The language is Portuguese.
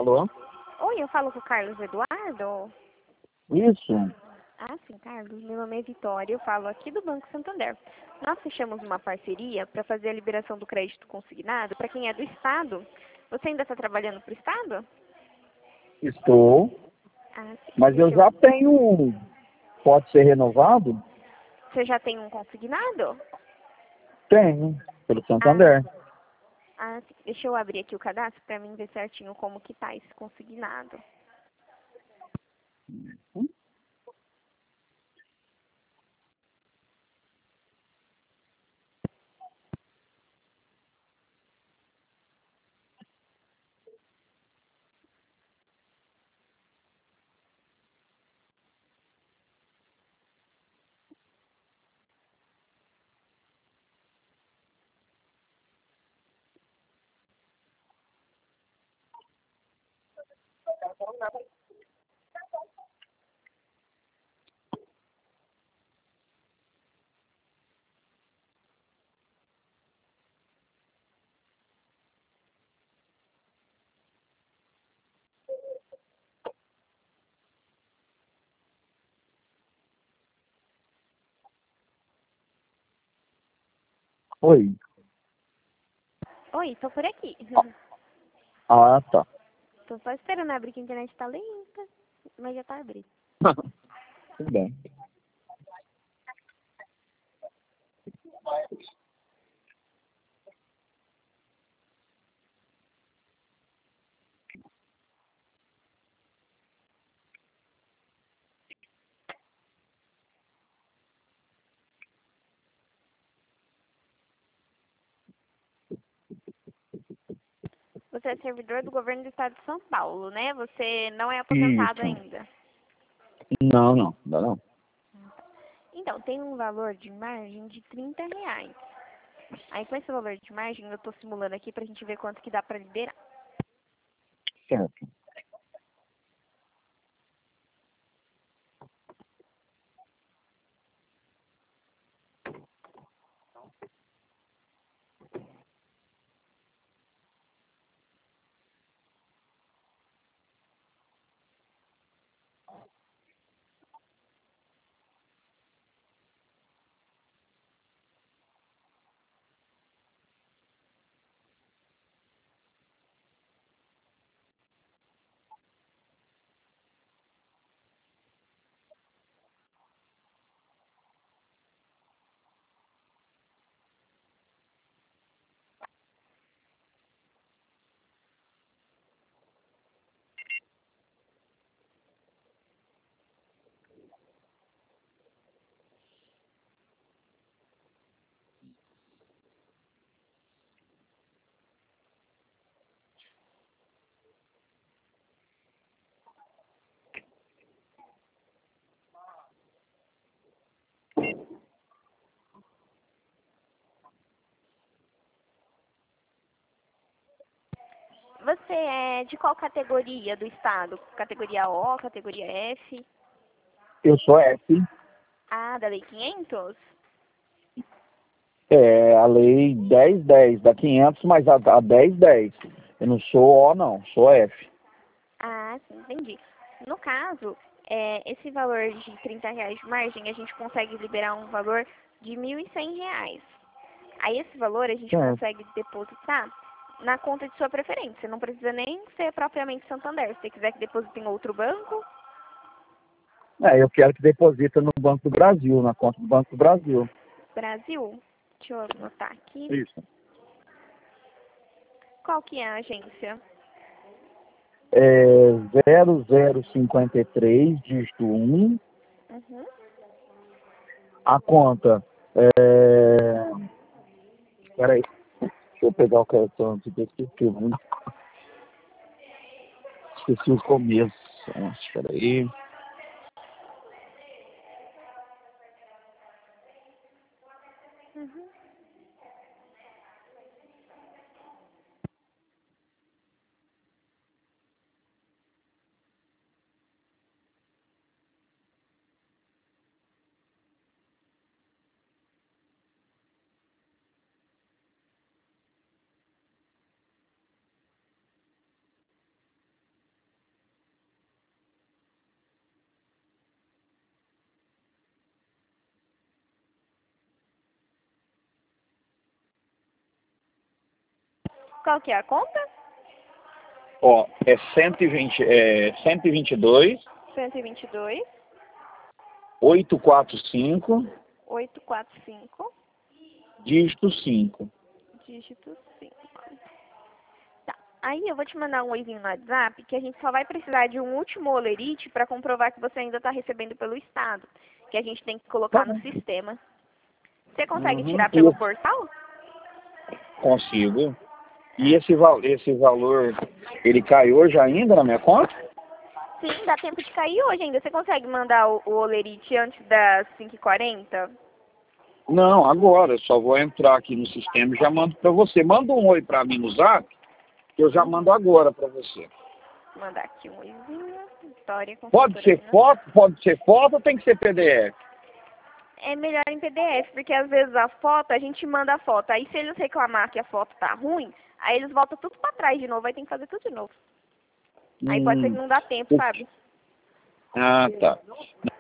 Alô? Oi, eu falo com o Carlos Eduardo? Isso. Ah, sim, Carlos. Meu nome é Vitória, eu falo aqui do Banco Santander. Nós fechamos uma parceria para fazer a liberação do crédito consignado para quem é do Estado. Você ainda está trabalhando para o Estado? Estou. Ah, sim. Mas eu já tenho um. Pode ser renovado? Você já tem um consignado? Tenho. Pelo Ah, Santander. sim. Deixa eu abrir aqui o cadastro para mim ver certinho como que tá esse consignado. Oi. Oi, tô por aqui. Ah, tá. Tô só esperando abrir que a internet tá lenta, mas já tá abrindo. Tudo bem. Você é servidor do governo do estado de São Paulo, né? Você não é aposentado Isso. ainda. Não, não. Ainda não. Então, tem um valor de margem de R$ 30. Aí, com esse valor de margem, eu tô simulando aqui pra gente ver quanto que dá pra liberar. Certo. Você é de qual categoria do estado? Categoria O, categoria F? Eu sou F. Ah, da Lei 500? É a lei 1010 da 500, mas a 1010. Eu não sou O, não. Sou F. Ah, sim, entendi. No caso, esse valor de R$ 30 de margem, a gente consegue liberar um valor de R$ 1.100. Aí esse valor a gente Certo. consegue depositar na conta de sua preferência. Não precisa nem ser propriamente Santander. Se você quiser que deposite em outro banco, É, eu quero que deposita no Banco do Brasil, na conta do Banco do Brasil. Brasil, deixa eu anotar aqui. Isso. Qual que é a agência? É 0053, dígito 1. Uhum. A conta é... Peraí, deixa eu pegar o cartão aqui, que eu esqueci, né? Esqueci o começo. Peraí. Uhum. Qual que é a conta? Ó, é 122 122 845 845 dígito 5. dígito 5. Tá. Aí eu vou te mandar um oizinho no WhatsApp que a gente só vai precisar de um último olerite para comprovar que você ainda está recebendo pelo Estado, que a gente tem que colocar no sistema. Você consegue tirar pelo portal? Consigo. E esse valor, ele cai hoje ainda na minha conta? Sim, dá tempo de cair hoje ainda. Você consegue mandar o olerite antes das 5h40? Não, agora. Eu só vou entrar aqui no sistema e já mando para você. Manda um oi para mim no Zap, que eu já mando agora para você. Vou mandar aqui um oizinho. Vitória Pode ser foto ou tem que ser PDF? É melhor em PDF, porque às vezes a foto, a gente manda a foto. Aí se eles reclamar que a foto tá ruim, aí eles voltam tudo pra trás de novo, aí tem que fazer tudo de novo. Aí pode ser que não dá tempo, sabe? Ah, tá.